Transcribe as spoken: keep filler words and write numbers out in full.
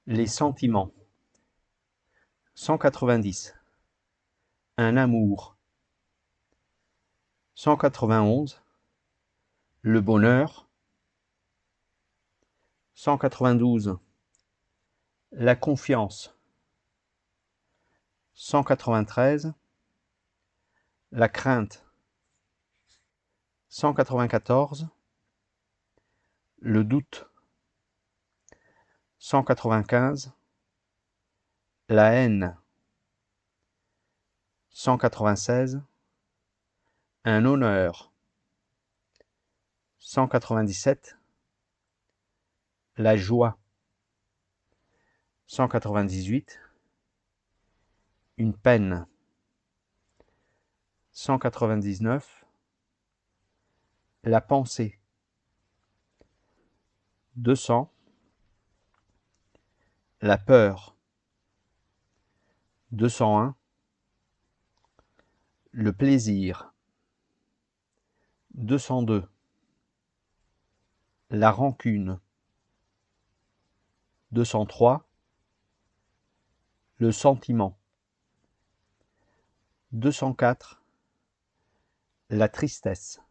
Les sentiments. cent quatre-vingt-dix. Un amour. cent quatre-vingt-onze. Le bonheur. cent quatre-vingt-douze. La confiance. cent quatre-vingt-treize. La crainte. cent quatre-vingt-quatorze. Le doute. cent quatre-vingt-quinze. La haine. cent quatre-vingt-seize. Un honneur. cent quatre-vingt-dix-sept. La joie. cent quatre-vingt-dix-huit. Une peine. cent quatre-vingt-dix-neuf. La pensée. deux cents. La peur. deux cent un. Le plaisir. deux cent deux. La rancune. deux cent trois. Le sentiment. deux cent quatre. La tristesse.